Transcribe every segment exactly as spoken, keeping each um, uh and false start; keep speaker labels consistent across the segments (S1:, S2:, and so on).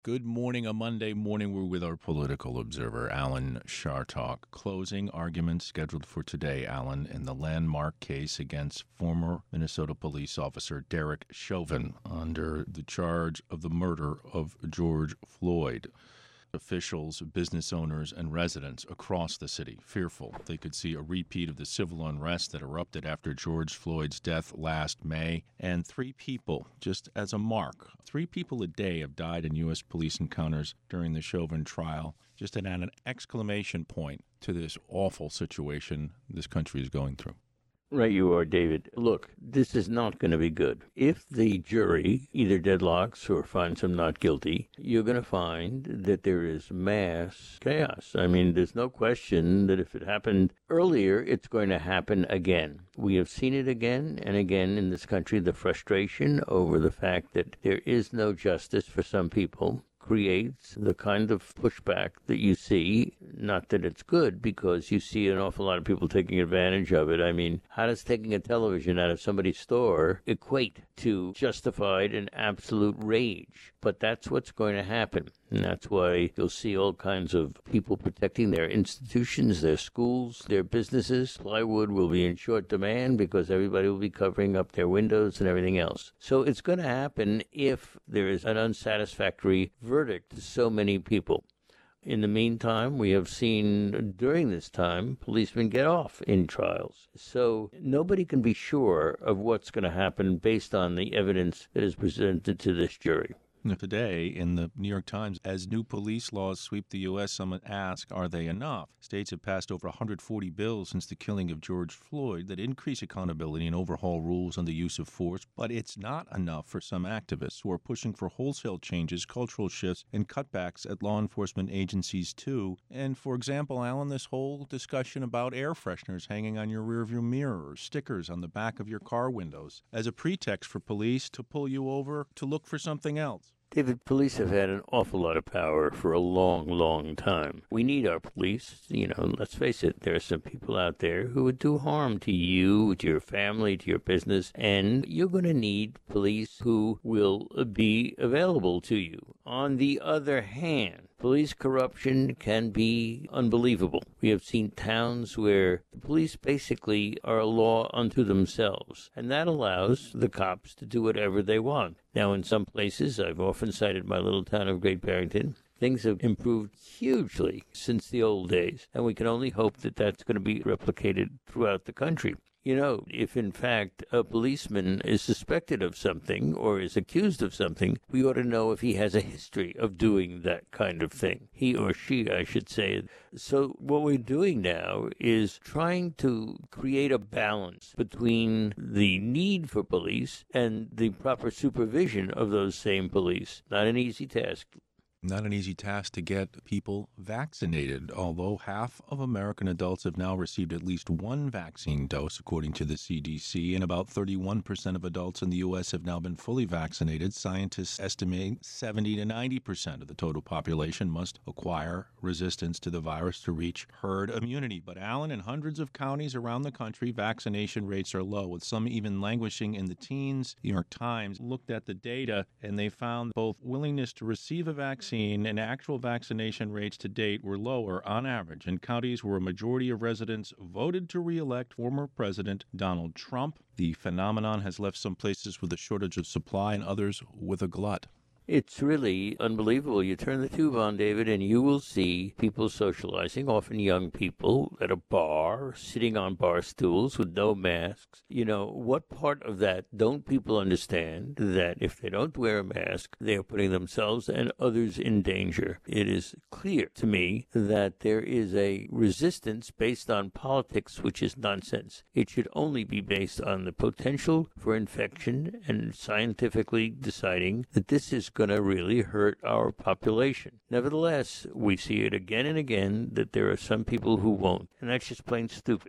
S1: Good morning. A Monday morning, we're with our political observer, Alan Chartock. Closing arguments scheduled for today, Alan, in the landmark case against former Minnesota police officer Derek Chauvin under the charge of the murder of George Floyd. Officials, business owners, and residents across the city fearful they could see a repeat of the civil unrest that erupted after George Floyd's death last May. And three people, just as a mark, three people a day have died in U S police encounters during the Chauvin trial. Just an, an exclamation point to this awful situation this country is going through.
S2: Right you are, David. Look, this is not going to be good. If the jury either deadlocks or finds him not guilty, you're going to find that there is mass chaos. I mean, there's no question that if it happened earlier, it's going to happen again. We have seen it again and again in this country, the frustration over the fact that there is no justice for some people creates the kind of pushback that you see. Not that it's good, because you see an awful lot of people taking advantage of it. I mean, how does taking a television out of somebody's store equate to justified and absolute rage? But that's what's going to happen. And that's why you'll see all kinds of people protecting their institutions, their schools, their businesses. Plywood will be in short demand because everybody will be covering up their windows and everything else. So it's going to happen if there is an unsatisfactory verdict to so many people. In the meantime, we have seen during this time policemen get off in trials. So nobody can be sure of what's going to happen based on the evidence that is presented to this jury.
S1: Today, in the New York Times, as new police laws sweep the U S, someone asks, are they enough? States have passed over one hundred forty bills since the killing of George Floyd that increase accountability and overhaul rules on the use of force, but it's not enough for some activists who are pushing for wholesale changes, cultural shifts, and cutbacks at law enforcement agencies, too. And, for example, Alan, this whole discussion about air fresheners hanging on your rearview mirror or stickers on the back of your car windows as a pretext for police to pull you over to look for something else.
S2: David, police have had an awful lot of power for a long, long time. We need our police. You know, let's face it, there are some people out there who would do harm to you, to your family, to your business, and you're going to need police who will be available to you. On the other hand, police corruption can be unbelievable. We have seen towns where the police basically are a law unto themselves, and that allows the cops to do whatever they want. Now, in some places, I've often cited my little town of Great Barrington, things have improved hugely since the old days, and we can only hope that that's going to be replicated throughout the country. You know, if in fact a policeman is suspected of something or is accused of something, we ought to know if he has a history of doing that kind of thing. He or she, I should say. So what we're doing now is trying to create a balance between the need for police and the proper supervision of those same police. Not an easy task.
S1: Not an easy task to get people vaccinated, although half of American adults have now received at least one vaccine dose, according to the C D C, and about thirty-one percent of adults in the U S have now been fully vaccinated. Scientists estimate seventy to ninety percent of the total population must acquire resistance to the virus to reach herd immunity. But, Alan, in hundreds of counties around the country, vaccination rates are low, with some even languishing in the teens. The New York Times looked at the data, and they found both willingness to receive a vaccine and actual vaccination rates to date were lower on average in counties where a majority of residents voted to re-elect former President Donald Trump. The phenomenon has left some places with a shortage of supply and others with a glut.
S2: It's really unbelievable. You turn the tube on, David, and you will see people socializing, often young people, at a bar, sitting on bar stools with no masks. You know, what part of that don't people understand that if they don't wear a mask, they are putting themselves and others in danger? It is clear to me that there is a resistance based on politics, which is nonsense. It should only be based on the potential for infection and scientifically deciding that this is going to really hurt our population. Nevertheless, we see it again and again that there are some people who won't, and that's just plain stupid.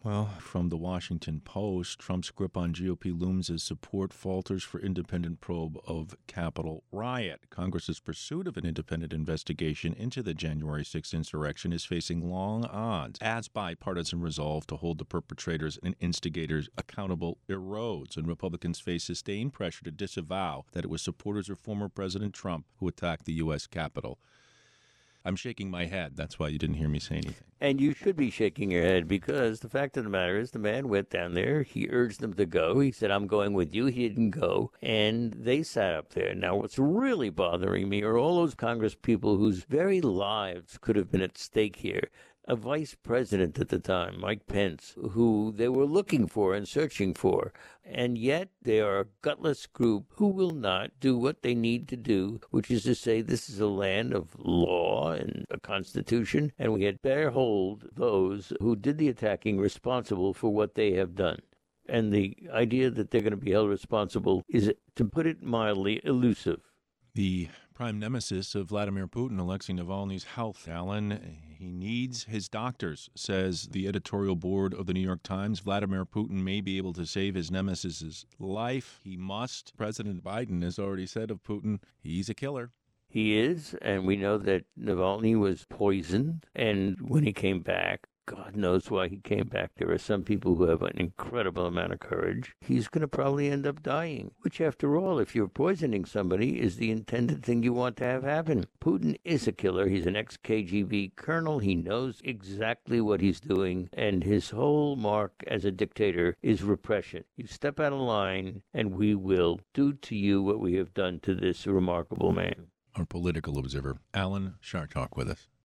S1: Well, from the Washington Post, Trump's grip on G O P looms as support falters for independent probe of Capitol riot. Congress's pursuit of an independent investigation into the January sixth insurrection is facing long odds as bipartisan resolve to hold the perpetrators and instigators accountable erodes, and Republicans face sustained pressure to disavow that it was supporters of former President Trump who attacked the U S Capitol. I'm shaking my head. That's why you didn't hear me say anything.
S2: And you should be shaking your head, because the fact of the matter is the man went down there. He urged them to go. He said, I'm going with you. He didn't go. And they sat up there. Now, what's really bothering me are all those Congress people whose very lives could have been at stake here. A vice president at the time, Mike Pence, who they were looking for and searching for. And yet they are a gutless group who will not do what they need to do, which is to say this is a land of law and a constitution, and we had better hold those who did the attacking responsible for what they have done. And the idea that they're going to be held responsible is, to put it mildly, elusive.
S1: The prime nemesis of Vladimir Putin, Alexei Navalny's health, Alan. He needs his doctors, says the editorial board of the New York Times. Vladimir Putin may be able to save his nemesis's life. He must. President Biden has already said of Putin, he's a killer.
S2: He is, and we know that Navalny was poisoned, and when he came back, God knows why he came back. There are some people who have an incredible amount of courage. He's going to probably end up dying, which, after all, if you're poisoning somebody, is the intended thing you want to have happen. Putin is a killer. He's an ex-K G B colonel. He knows exactly what he's doing, and his whole mark as a dictator is repression. You step out of line, and we will do to you what we have done to this remarkable man.
S1: Our political observer, Alan Chartock, with us.